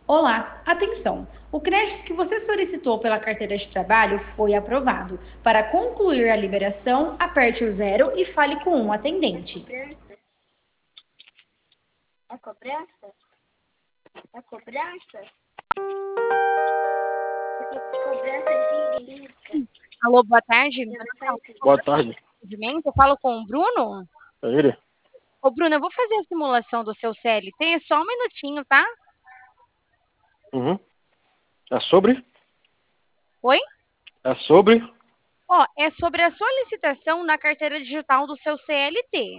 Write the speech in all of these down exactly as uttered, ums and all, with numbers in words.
Olá, atenção! O crédito que você solicitou pela carteira de trabalho foi aprovado. Para concluir a liberação, aperte o zero e fale com um atendente. Cobrança? É cobrança? É cobrança? Porque cobrança de lista. Alô, boa tarde. Você não faz isso. Boa tarde. Eu falo com o Bruno? É ele? Ô, Bruno, eu vou fazer a simulação do seu C L T, é só um minutinho, tá? Uhum. É sobre? Oi? É sobre? Ó, é sobre a solicitação da carteira digital do seu C L T.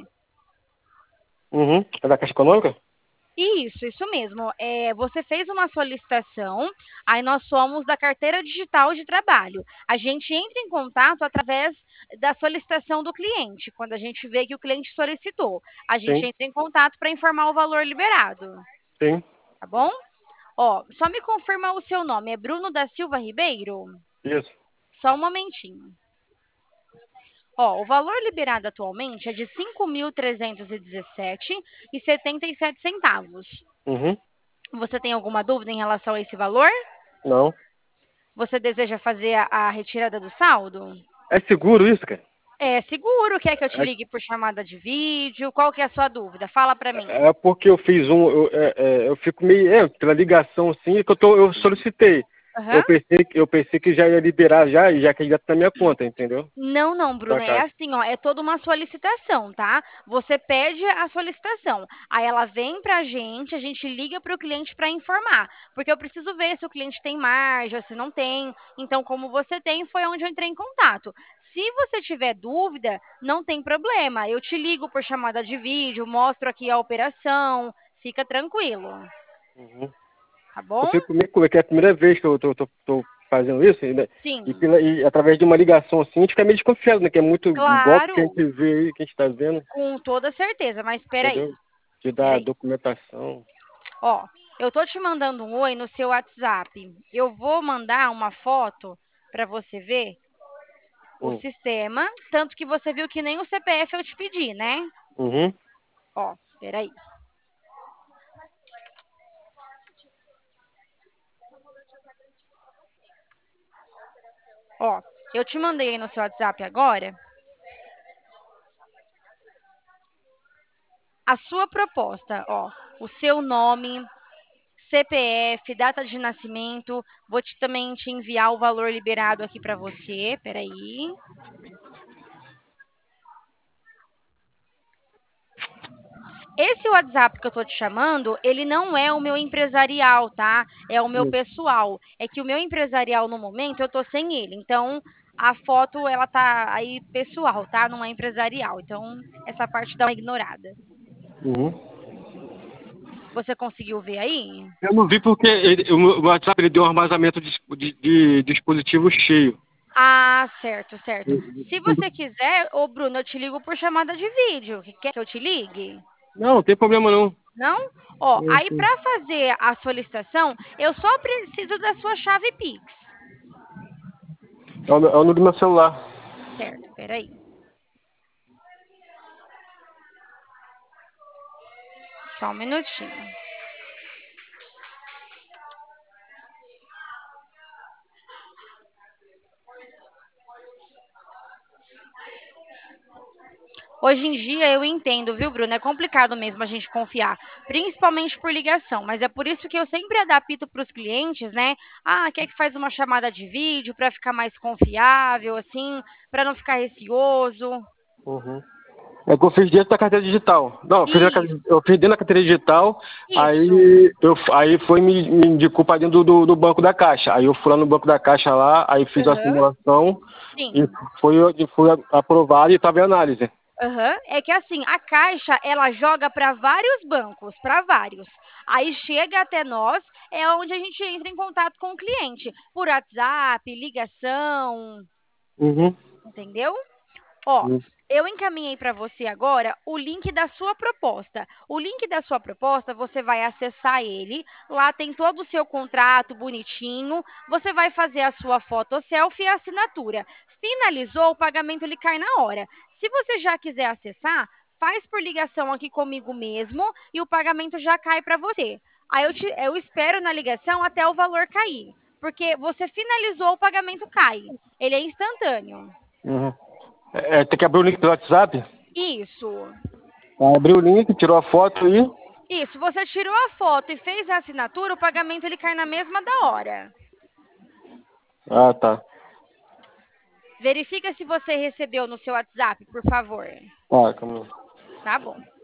Uhum. É da Caixa Econômica? Isso, isso mesmo. É, você fez uma solicitação, aí nós somos da carteira digital de trabalho. A gente entra em contato através da solicitação do cliente, quando a gente vê que o cliente solicitou. A gente Sim, entra em contato para informar o valor liberado, sim. tá bom? Ó, só me confirma o seu nome, é Bruno da Silva Ribeiro? Isso. Só um momentinho. Ó, o valor liberado atualmente é de cinco mil trezentos e dezessete reais e setenta e sete centavos. Uhum. Você tem alguma dúvida em relação a esse valor? Não. Você deseja fazer a, a retirada do saldo? É seguro isso, cara? É seguro, quer que eu te É, ligue por chamada de vídeo? Qual que é a sua dúvida? Fala para mim. é porque eu fiz um. Eu, é, é, eu fico meio. É, pela ligação assim, que eu, tô, eu solicitei. Eu Aham. pensei, que- eu pensei que já ia liberar já, e já que já tá na minha conta, entendeu? Não, não, Da Bruna, é Caixa. assim, ó, é toda uma solicitação, tá? Você pede a solicitação, aí ela vem pra gente, a gente liga para o cliente para informar, porque eu preciso ver se o cliente tem margem ou se não tem. Então, como você tem, foi onde eu entrei em contato. Se você tiver dúvida, não tem problema. Eu te ligo por chamada de vídeo, mostro aqui a operação, fica tranquilo, Uhum. tá Eu bom? fico meio como é que é a primeira vez que eu tô, tô, tô fazendo isso, e, né, e, Sim, pela- e através de uma ligação assim, a gente fica meio desconfiado, né? Que é muito golpe que a claro, gente vê aí, que a gente tá vendo, com toda certeza, mas espera aí, entendeu? De espera dar aí. documentação. Ó, eu tô te mandando um oi no seu WhatsApp. Eu vou mandar uma foto para você ver o Hum. sistema, tanto que você viu que nem o C P F eu te pedi, né? Uhum. Ó, peraí. Ó, eu te mandei aí no seu WhatsApp agora a sua proposta, ó, o seu nome, C P F, data de nascimento. Vou te, também te enviar o valor liberado aqui para você. Peraí. Esse WhatsApp que eu tô te chamando, ele não é o meu empresarial, tá? É o meu Isso. pessoal. É que o meu empresarial no momento eu tô sem ele. Então, a foto ela tá aí pessoal, tá? Não é empresarial. Então, essa parte dá uma ignorada. Uhum. Você conseguiu ver aí? Eu não vi porque ele- o meu- o WhatsApp ele deu um armazenamento de, de, de dispositivo cheio. Ah, certo, certo. Se você quiser, ô Bruno, eu te ligo por chamada de vídeo. Quer que eu te ligue? Não, não tem problema não. Não? Ó, Sim, aí sim. para fazer a solicitação, eu só preciso da sua chave Pix. É o, é o número do meu celular. Certo, peraí. Só um minutinho. Hoje em dia eu entendo, viu, Bruno? É complicado mesmo a gente confiar, principalmente por ligação, mas é por isso que eu sempre adapto para os clientes, né? Ah, quer que faz uma chamada de vídeo para ficar mais confiável, assim, para não ficar receoso. Uhum. É que eu fiz dentro da carteira digital. Não, eu fiz, na, Isso, carte- eu fiz dentro da carteira digital, isso. aí, eu, aí foi me, me indicou para dentro do, do banco da Caixa. Aí eu fui lá no banco da Caixa lá, aí fiz a Aham, simulação e sim. foi, foi aprovado e estava em análise. Aham. É que assim, a Caixa, ela joga para vários bancos, para vários. Aí chega até nós, é onde a gente entra em contato com o cliente, por WhatsApp, ligação, Uhum. entendeu? Ó, Uhum. eu encaminhei para você agora o link da sua proposta. O link da sua proposta, você vai acessar ele. Lá tem todo o seu contrato bonitinho. Você vai fazer a sua foto selfie e a assinatura. Finalizou, o pagamento ele cai na hora. Se você já quiser acessar, faz por ligação aqui comigo mesmo e o pagamento já cai para você. Aí eu, te, eu espero na ligação até o valor cair. Porque você finalizou, o pagamento cai. Ele é instantâneo. Uhum. É, tem que abrir o link do WhatsApp? Isso. Abriu o link, tirou a foto e... Isso, você tirou a foto e fez a assinatura, o pagamento ele cai na mesma da hora. Ah, tá. Verifica se você recebeu no seu WhatsApp, por favor. Ah, calma aí. Tá bom.